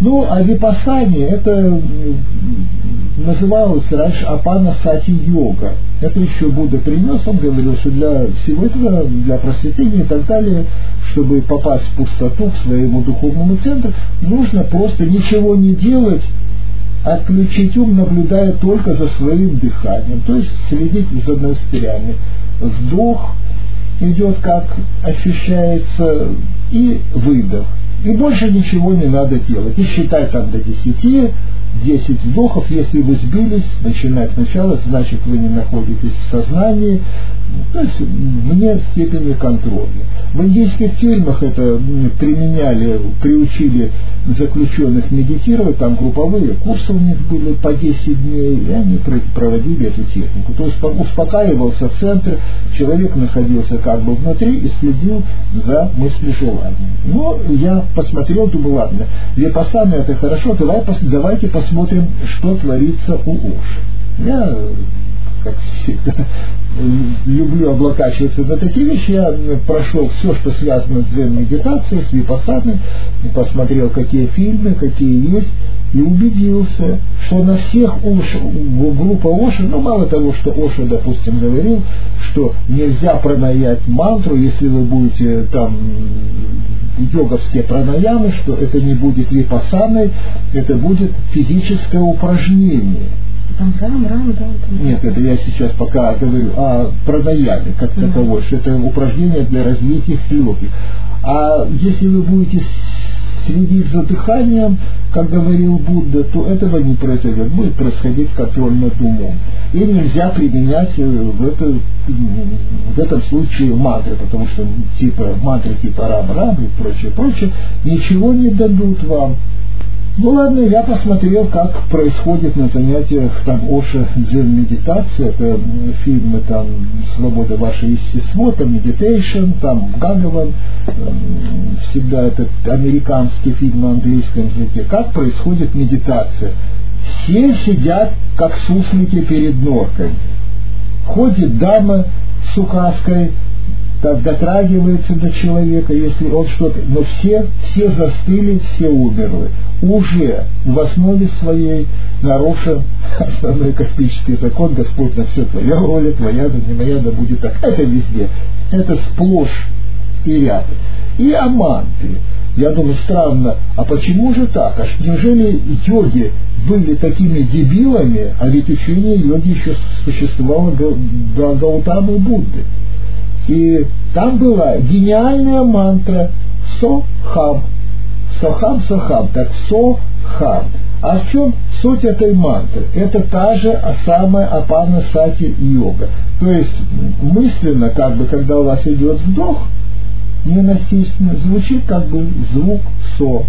Ну, а випассани это называлось раньше апанасати-йога. Это еще Будда принес, он говорил, что для всего этого, для просветления и так далее, чтобы попасть в пустоту, к своему духовному центру, нужно просто ничего не делать, отключить ум, наблюдая только за своим дыханием, то есть следить за ноздрями. Вдох идет, как ощущается, и выдох. И больше ничего не надо делать. И считать там до 10 вдохов. Если вы сбились, начинать сначала, значит вы не находитесь в сознании, то есть вне степени контроля. В индийских фильмах это применяли, приучили заключенных медитировать, там групповые курсы у них были по 10 дней, и они проводили эту технику. То есть успокаивался центр, человек находился как бы внутри и следил за мыслежеланием. Но я посмотрел, думаю, ладно, випассана это хорошо, давайте посмотрим, что творится у Оши. Я, как всегда, люблю облокачиваться на такие вещи. Я прошел все, что связано с дзен-медитацией, с випассаной, посмотрел, какие фильмы, какие есть, и убедился, что на всех группа Оши, ну мало того, что Оша, допустим, говорил, что нельзя пранаять мантру, если вы будете там йоговские пранаямы, что это не будет випассаной, это будет физическое упражнение. Там рам, да? Нет, это я сейчас пока говорю о пранаяме как таковой, что это упражнение для развития легких. А если вы будете следить за дыханием, как говорил Будда, то этого не произойдет. Будет происходить контроль над умом. И нельзя применять в этом случае мантры, потому что мантры типа рам-рам и прочее, ничего не дадут вам. Ну ладно, я посмотрел, как происходит на занятиях там Оша дзен-медитация, это фильмы там «Свобода вашего естества», там «Meditation», там «Бхагаван», всегда это американский фильм на английском языке, как происходит медитация. Все сидят, как суслики перед норками. Ходит дама с указкой, так дотрагивается до человека, если он что-то... Но все застыли, все умерли. Уже в основе своей нарушен основной космический закон: Господь на все твоя воля, твоя да не моя, да будет так. Это везде. Это сплошь и рядом. И о мантре. Я думаю, странно, а почему же так? Аж неужели йоги были такими дебилами, а ведь учение йоги еще существовало до Гаутамы Будды. И там была гениальная мантра «Сохам». «Сохам», так «Сохам». А в чем суть этой мантры? Это та же самая апанасати-йога. То есть мысленно, как бы, когда у вас идет вдох, ненасильственно, звучит как бы звук «со».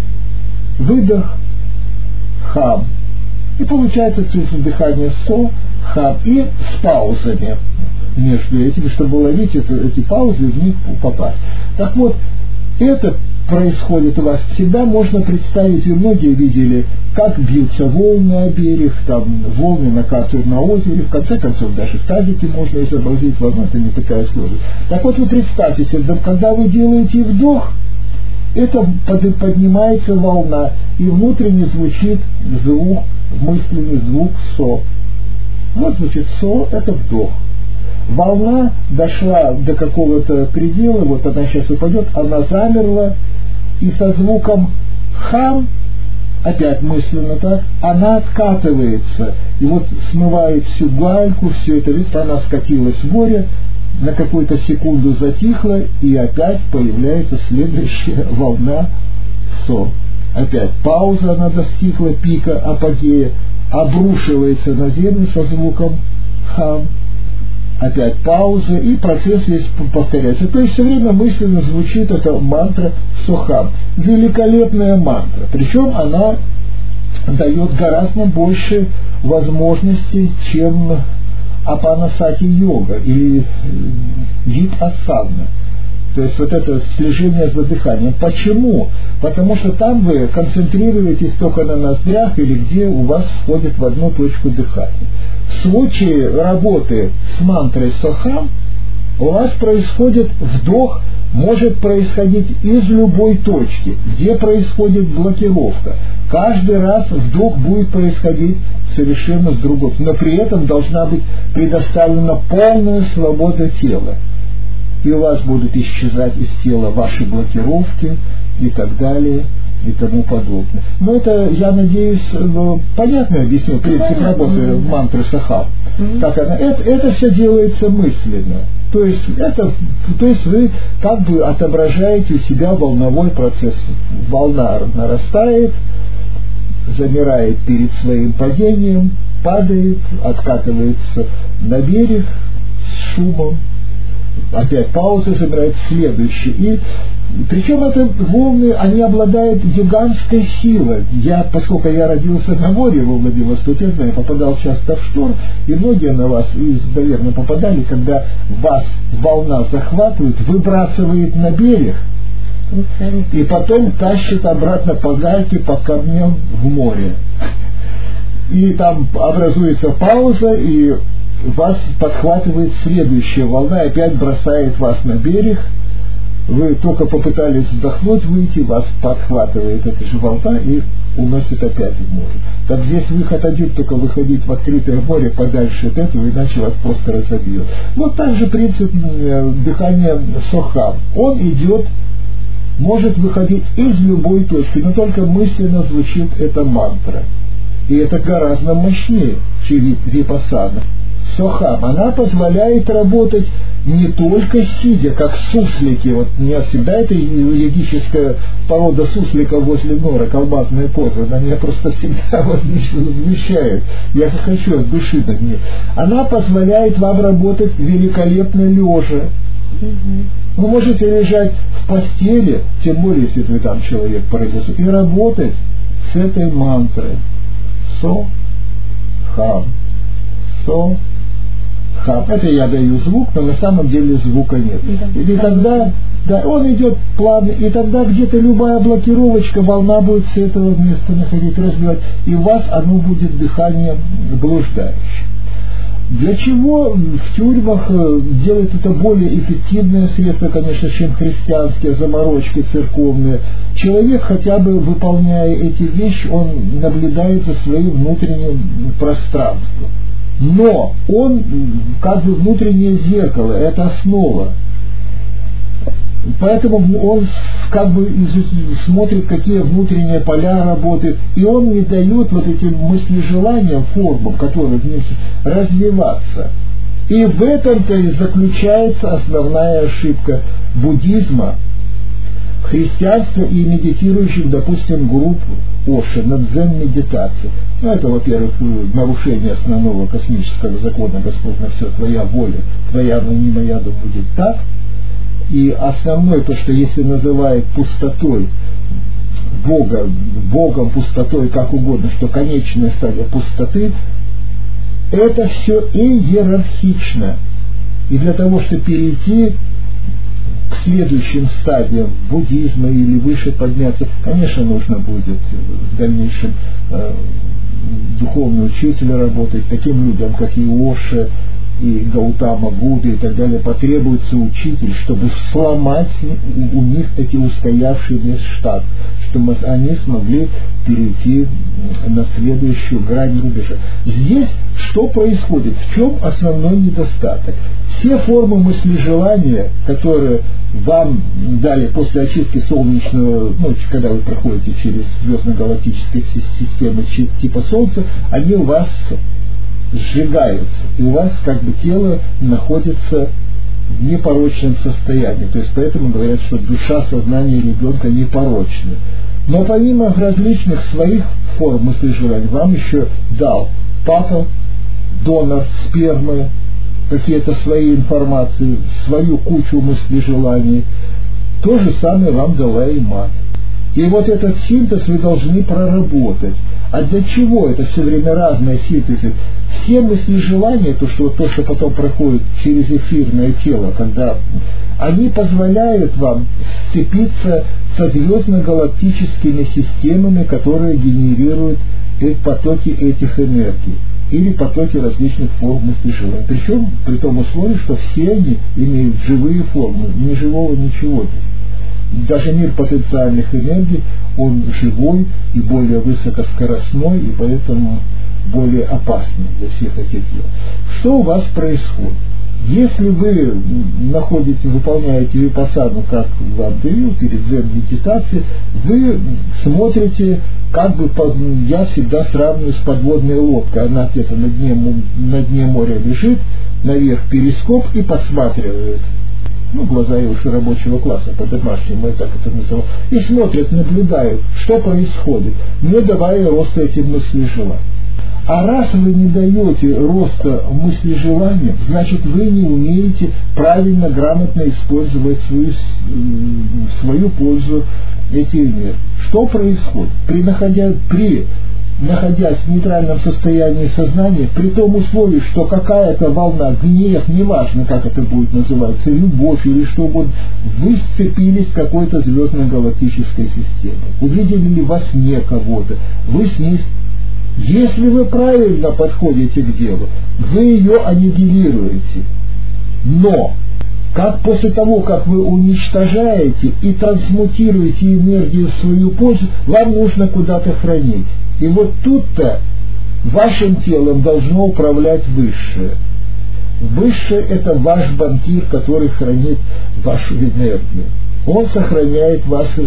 Выдох «хам». И получается цифра дыхания «со», «хам». И с паузами между этими, чтобы ловить эти паузы и в них попасть. Так вот, это происходит у вас всегда, можно представить, и многие видели, как бьются волны о берег, там волны накатывают на озере, в конце концов даже в тазике можно изобразить волну, это не такая сложность. Так вот вы представьте себе, когда вы делаете вдох, это поднимается волна, и внутренне звучит звук, мысленный звук «со». Вот звучит «со» — это вдох. Волна дошла до какого-то предела, вот она сейчас упадет, она замерла, и со звуком «хам», опять мысленно так, она откатывается, и вот смывает всю гальку, все это, видите, она скатилась в море, на какую-то секунду затихла, и опять появляется следующая волна «со». Опять пауза, она достигла пика, апогея, обрушивается на землю со звуком «хам». Опять пауза, и процесс весь повторяется. То есть все время мысленно звучит эта мантра «Сохам». Великолепная мантра. Причем она дает гораздо больше возможностей, чем апанасати-йога или випассана. То есть вот это слежение за дыханием. Почему? Потому что там вы концентрируетесь только на ноздрях или где у вас входит в одну точку дыхания. В случае работы с мантрой «Сохам» у вас происходит вдох может происходить из любой точки, где происходит блокировка. Каждый раз вдох будет происходить совершенно с другой, но при этом должна быть предоставлена полная свобода тела. И у вас будут исчезать из тела ваши блокировки и так далее, и тому подобное. Но это, я надеюсь, понятно объяснил принцип работы мантры Сохам. Как она? Это все делается мысленно. То есть вы как бы отображаете у себя волновой процесс. Волна нарастает, замирает перед своим падением, падает, откатывается на берег с шумом, опять пауза, замирает следующий. И причем это волны, они обладают гигантской силой. Поскольку я родился на море во Владивостоке, знаю, попадал часто в шторм, и многие на вас, наверное, попадали, когда вас волна захватывает, выбрасывает на берег, и потом тащит обратно по гальке, по камням в море. И там образуется пауза, и вас подхватывает следующая волна, и опять бросает вас на берег. Вы только попытались вздохнуть, выйти, вас подхватывает эта же волна и уносит опять в море. Так здесь выход один, только выходить в открытое море подальше от этого, иначе вас просто разобьет. Вот также принцип дыхания Сохам. Он идет, может выходить из любой точки, но только мысленно звучит эта мантра. И это гораздо мощнее, чем випассана. Сохам, она позволяет работать не только сидя, как суслики. Вот у меня всегда эта йогическая порода суслика возле нора, колбасная поза, она меня просто всегда возмущает. Я хочу от души над ней. Она позволяет вам работать великолепно лежа. Вы можете лежать в постели, тем более, если вы там человек парализует, и работать с этой мантрой. Со-хам. Со-хам. Это я даю звук, но на самом деле звука нет. И тогда он идет плавно, и тогда где-то любая блокировочка, волна будет с этого места находить, разбивать, и у вас оно будет дыхание блуждающее. Для чего в тюрьмах делать это более эффективное средство, конечно, чем христианские заморочки церковные? Человек, хотя бы выполняя эти вещи, он наблюдает за своим внутренним пространством. Но он как бы внутреннее зеркало, это основа. Поэтому он как бы смотрит, какие внутренние поля работают, и он не дает вот этим мыслежеланиям, формам, которые в них развиваться. И в этом-то и заключается основная ошибка буддизма, христианства и медитирующих, допустим, групп Оши на дзен-медитации. Ну, это, во-первых, нарушение основного космического закона Господь на все, твоя воля, твоя, но не моя, да будет так. И основное то, что если называет пустотой Богом пустотой, как угодно, что конечная стадия пустоты, это все иерархично. И для того, чтобы перейти к следующим стадиям буддизма или выше подняться, конечно, нужно будет в дальнейшем духовный учитель работать, таким людям, как и Оша, и Гаутама Будда и так далее, потребуется учитель, чтобы сломать у них эти устоявшиеся штат, чтобы они смогли перейти на следующую грань рубежа. Здесь что происходит? В чем основной недостаток? Все формы мыслежелания, которые вам дали после очистки солнечного, когда вы проходите через звездно-галактические системы типа Солнца, они у вас сжигаются, и у вас как бы тело находится в непорочном состоянии. То есть поэтому говорят, что душа, сознание ребенка непорочны. Но помимо различных своих форм мыслежеланий, вам еще дал папа, донор спермы, какие-то свои информации, свою кучу мыслежеланий. То же самое вам дала и мать. И вот этот синтез вы должны проработать. А для чего это все время разные синтезы? Все мысли-желания, то, что потом проходит через эфирное тело, когда они позволяют вам сцепиться со звездно-галактическими системами, которые генерируют потоки этих энергий. или потоки различных форм мысли желания. Причем при том условии, что все они имеют живые формы, ни живого ничего нет. Даже мир потенциальных энергий, он живой и более высокоскоростной, и поэтому более опасный для всех этих дел. Что у вас происходит? Если вы выполняете випассану, как вам даю, перед дзен-медитацией, вы смотрите, я всегда сравниваю с подводной лодкой. Она где-то на дне моря лежит, наверх перископ и подсматривает. Глаза его рабочего класса, по-домашнему, я так это называл. И смотрят, наблюдают, что происходит, не давая роста этим мыслям. А раз вы не даете роста мысли желания, значит вы не умеете правильно, грамотно использовать в свою пользу эти энергии. Что происходит? Находясь в нейтральном состоянии сознания, при том условии, что какая-то волна, гнев, неважно, как это будет называться, любовь или что угодно, вы сцепились с какой-то звездной галактической системой, увидели ли во сне кого-то, вы с ней. Если вы правильно подходите к делу, вы ее аннигилируете. Но после того, как вы уничтожаете и трансмутируете энергию в свою пользу, вам нужно куда-то хранить. И вот тут-то вашим телом должно управлять Высшее. Высшее – это ваш банкир, который хранит вашу энергию. Он сохраняет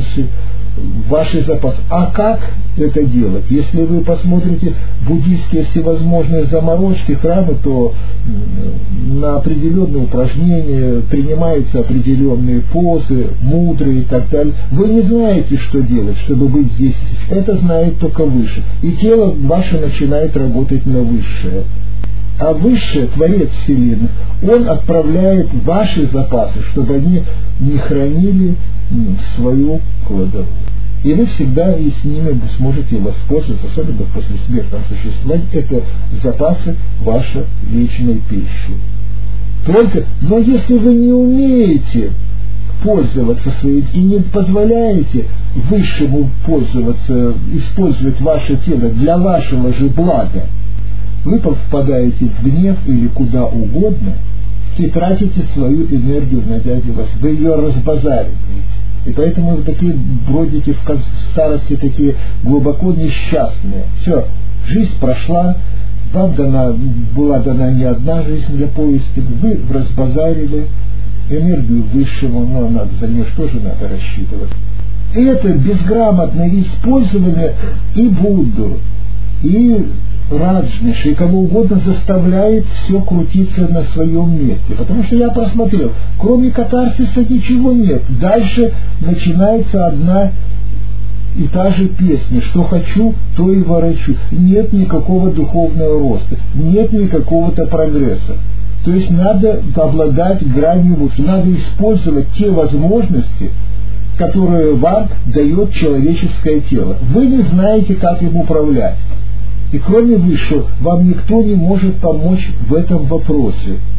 ваши запасы. А как это делать? Если вы посмотрите буддийские всевозможные заморочки, храмы, то на определенные упражнения принимаются определенные позы, мудры и так далее. Вы не знаете, что делать, чтобы быть здесь. Это знает только Выше. И тело ваше начинает работать на Высшее. А Высшее, Творец Вселенной, Он отправляет ваши запасы, чтобы они не хранили свою кладовую. И вы всегда и с ними сможете воспользоваться, особенно после смертного существования. Это запасы вашей вечной пищи. Но если вы не умеете пользоваться своим и не позволяете Высшему использовать ваше тело для вашего же блага, вы впадаете в гнев или куда угодно и тратите свою энергию на дядю вас. Вы ее разбазариваете. И поэтому вы такие бродите в старости, такие глубоко несчастные. Все, жизнь прошла, вам была дана не одна жизнь для поиска, вы разбазарили энергию Высшего, но за нее тоже надо рассчитывать. И это безграмотное использование и Будду, и Раджниши, и кого угодно заставляет все крутиться на своем месте. Потому что я просмотрел, кроме катарсиса ничего нет. Дальше начинается одна и та же песня. Что хочу, то и ворочу. Нет никакого духовного роста, нет никакого-то прогресса. То есть надо обладать гранью выше, надо использовать те возможности, которые вам дает человеческое тело. Вы не знаете, как им управлять. И кроме Высшего, вам никто не может помочь в этом вопросе.